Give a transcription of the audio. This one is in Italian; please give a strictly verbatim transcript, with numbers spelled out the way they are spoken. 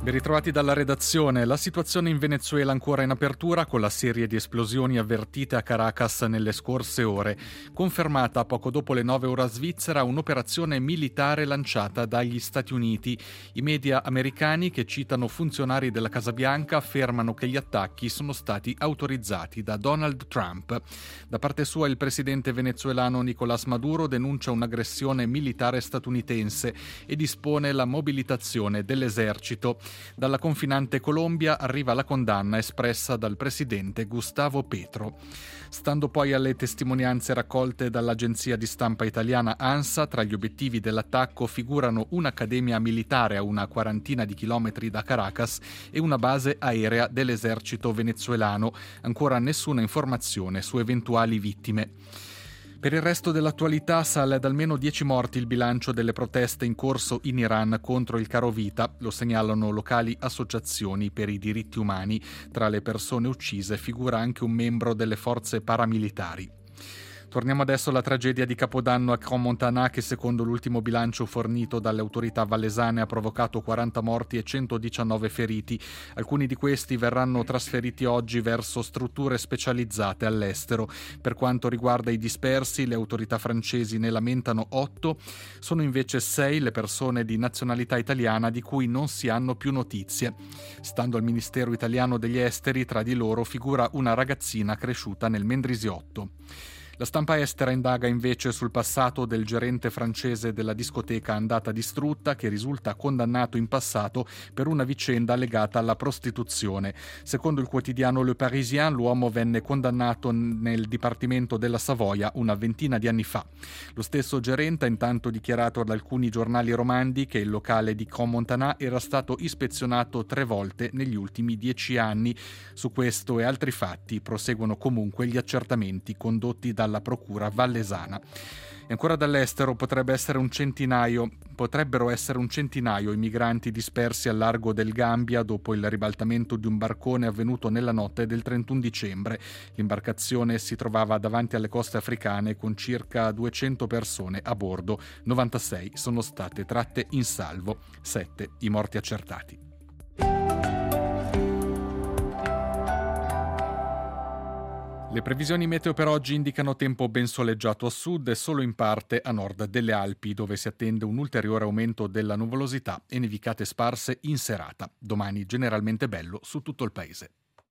Ben ritrovati dalla redazione. La situazione in Venezuela ancora in apertura con la serie di esplosioni avvertite a Caracas nelle scorse ore. Confermata poco dopo le nove ora svizzera un'operazione militare lanciata dagli Stati Uniti. I media americani, che citano funzionari della Casa Bianca, affermano che gli attacchi sono stati autorizzati da Donald Trump. Da parte sua il presidente venezuelano Nicolás Maduro denuncia un'aggressione militare statunitense e dispone la mobilitazione dell'esercito. Dalla confinante Colombia arriva la condanna espressa dal presidente Gustavo Petro. Stando poi alle testimonianze raccolte dall'agenzia di stampa italiana ANSA, tra gli obiettivi dell'attacco figurano un'accademia militare a una quarantina di chilometri da Caracas e una base aerea dell'esercito venezuelano. Ancora nessuna informazione su eventuali vittime. Per il resto dell'attualità sale ad almeno dieci morti il bilancio delle proteste in corso in Iran contro il caro vita, lo segnalano locali associazioni per i diritti umani. Tra le persone uccise figura anche un membro delle forze paramilitari. Torniamo adesso alla tragedia di Capodanno a Crans-Montana, che secondo l'ultimo bilancio fornito dalle autorità vallesane ha provocato quaranta morti e centodiciannove feriti. Alcuni di questi verranno trasferiti oggi verso strutture specializzate all'estero. Per quanto riguarda i dispersi, le autorità francesi ne lamentano otto, sono invece sei le persone di nazionalità italiana di cui non si hanno più notizie. Stando al Ministero italiano degli esteri, tra di loro figura una ragazzina cresciuta nel Mendrisiotto. La stampa estera indaga invece sul passato del gerente francese della discoteca andata distrutta, che risulta condannato in passato per una vicenda legata alla prostituzione. Secondo il quotidiano Le Parisien, l'uomo venne condannato nel Dipartimento della Savoia una ventina di anni fa. Lo stesso gerente ha intanto dichiarato ad alcuni giornali romandi che il locale di Crans-Montana era stato ispezionato tre volte negli ultimi dieci anni. Su questo e altri fatti proseguono comunque gli accertamenti condotti da dalla procura vallesana. E ancora dall'estero potrebbe essere un centinaio, potrebbero essere un centinaio i migranti dispersi al largo del Gambia dopo il ribaltamento di un barcone avvenuto nella notte del trentuno dicembre. L'imbarcazione si trovava davanti alle coste africane con circa duecento persone a bordo. novantasei sono state tratte in salvo, sette i morti accertati. Le previsioni meteo per oggi indicano tempo ben soleggiato a sud e solo in parte a nord delle Alpi, dove si attende un ulteriore aumento della nuvolosità e nevicate sparse in serata. Domani generalmente bello su tutto il paese.